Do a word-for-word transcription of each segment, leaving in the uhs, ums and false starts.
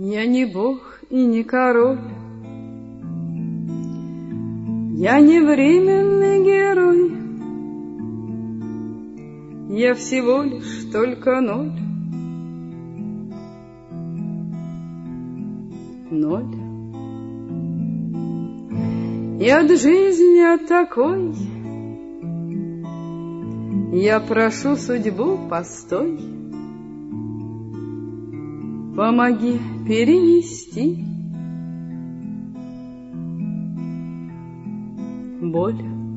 Я не бог и не король, я не временный герой, я всего лишь только ноль. Ноль. И от жизни от такой я прошу судьбу, постой, помоги перенести боль.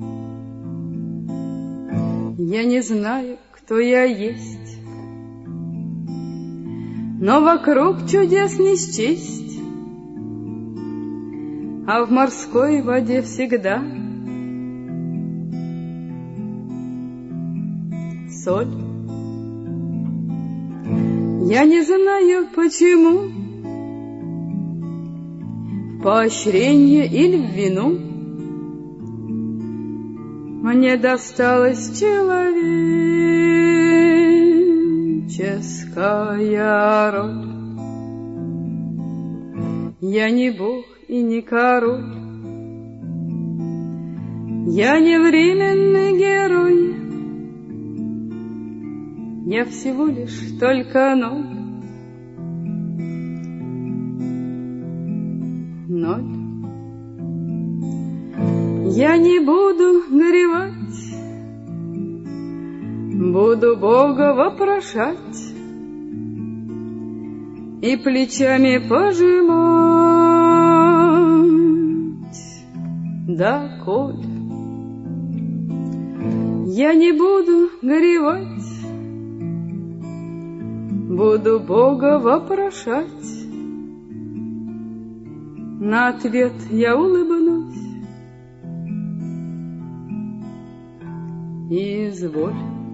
Я не знаю, кто я есть, но вокруг чудес не счесть, а в морской воде всегда соль. Я не знаю, почему, в поощрение или в вину мне досталась человеческая роль. Я не бог и не король, я не временный герой, я всего лишь только ноль. Ноль. Я не буду горевать, буду Бога вопрошать и плечами пожимать. Да, коль я не буду горевать, буду Бога вопрошать, на ответ я улыбнусь. Изволь.